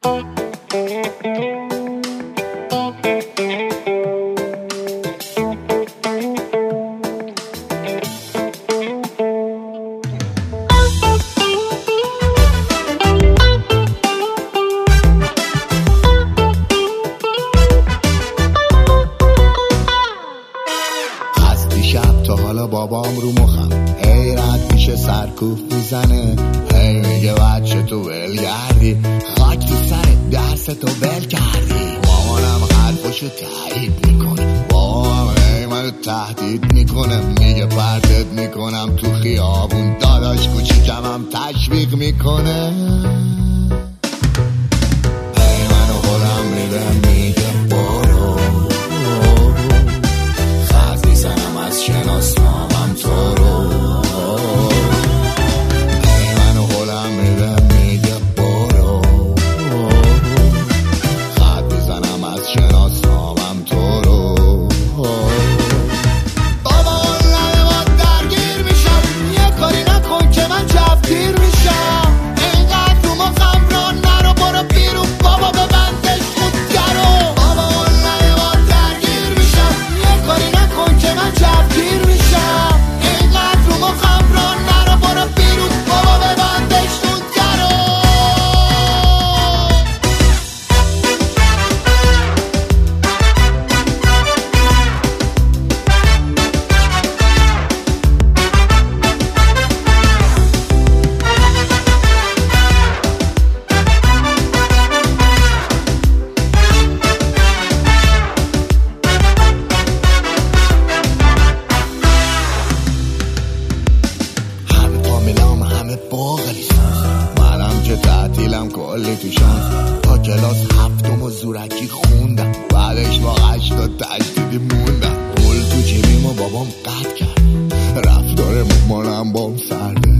بابام رو مخم حیرت میشه سرکوف میزنه، هی میگه بچه تو ولگردی، خاک تو سرت درس تو ول کردی. مامانم حرفشو تایید میکنه، بابام هی منو تهدید میکنه، میگه پرتت میکنم تو خیابون، داداش کوچیکمم تشویق میکنه. هی منو خودم میده میگه برو، خط میزنم از شناسنامم تو رو. هی منو خودم میده میگه برو، خط میزنم از شناسنامم تو رو. بابا اونلای ما درگیر میشم، یه کاری نکن که من جوگیر میشم. اینقدر رو مخم را نرو، برو بیرون بابا ببندش خودگرو. بابا اونلای ما درگیر میشم، یه کاری نکن که من جوگیر میشم. اینقدر رو مخم را نرو، برو بیرون بابا ببندش خودگرو. همه فامیلام همه باقلیسان، منم که تعطیلم کلی توشان. تا کلاس هفتم و زورکی خوندم، بعدش با 80 تجدیدی موندم. پول تو جیبیم و بابام قطع کرد، رفتار مامانم بام سرده،